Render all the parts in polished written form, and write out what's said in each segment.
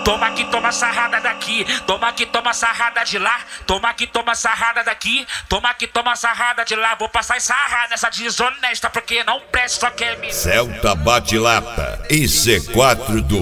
Toma que toma sarrada daqui, toma que toma sarrada de lá, toma que toma sarrada daqui, toma que toma sarrada de lá. Vou passar e sarrar nessa desonesta porque não presta, só quer me... Celta bate-lata e C4 do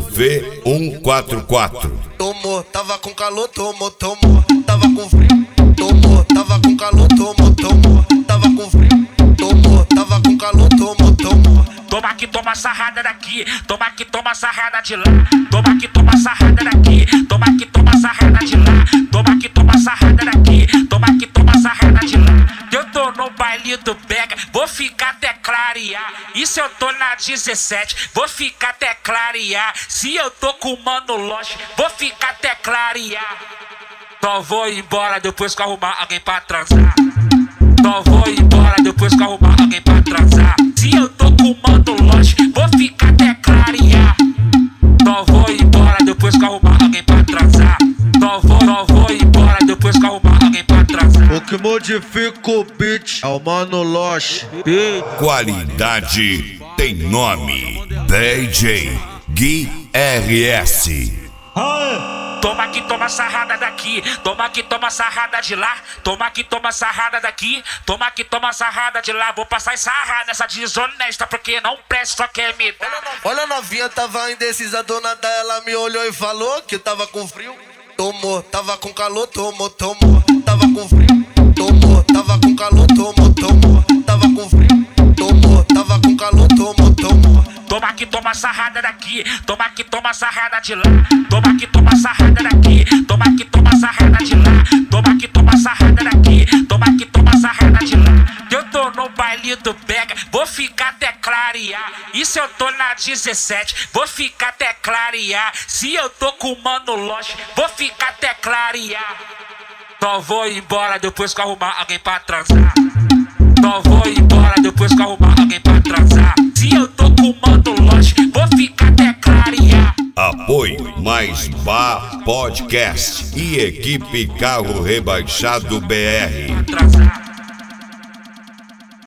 V144. Tomou, tava com calor, tomou, tava com frio. Tomou, tava com calor, tomou, tava com frio. Tomou, tava com calor, tomou. Toma que toma sarrada daqui, toma que toma sarrada de lá, toma que toma sarrada daqui, toma que toma sarrada de lá, toma que toma sarrada daqui, toma que toma sarrada de lá. Eu tô no baile do Pega, vou ficar até clarear. E se eu tô na 17, vou ficar até clarear. Se eu tô com o Mano Loche, vou ficar até clarear. Só vou embora depois que eu arrumar alguém pra transar. Só vou embora depois que eu arrumar alguém pra transar. Se eu tô com o Mano Loche, vou ficar até clarear. Só vou embora depois que eu arrumar alguém pra transar. Só vou embora depois que eu arrumar alguém pra transar. O que modifica o beat é o Mano Loche. Qualidade tem nome. DJ Gui RS. Toma que toma sarrada daqui, toma que toma sarrada de lá, toma que toma sarrada daqui, toma que toma sarrada de lá. Vou passar e sarrar nessa desonesta porque não presta, só quer me dar. Olha a novinha, tava indecisa, a dona dela me olhou e falou que tava com frio. Tomou, tava com calor, tomou, tava com frio. Tomou, tava com calor, tomou, tava com frio. Tomou, tava com calor, tomou. Toma que toma sarrada daqui, toma que toma sarrada de lá, toma que toma sarrada daqui, toma que toma sarrada de lá, toma que toma sarrada daqui, toma que toma sarrada de lá. Eu tô no baile do Pega, vou ficar até clarear. E se eu tô na 17, vou ficar até clarear. Se eu tô com o Mano Loche, vou ficar até clarear. Só vou embora depois que eu arrumar alguém pra transar. Só vou embora depois que eu arrumar alguém pra transar. Se eu tô com o Mano Loche, vou ficar até clarear. Apoio Mais Bar Podcast e equipe Carro Rebaixado BR. Transar.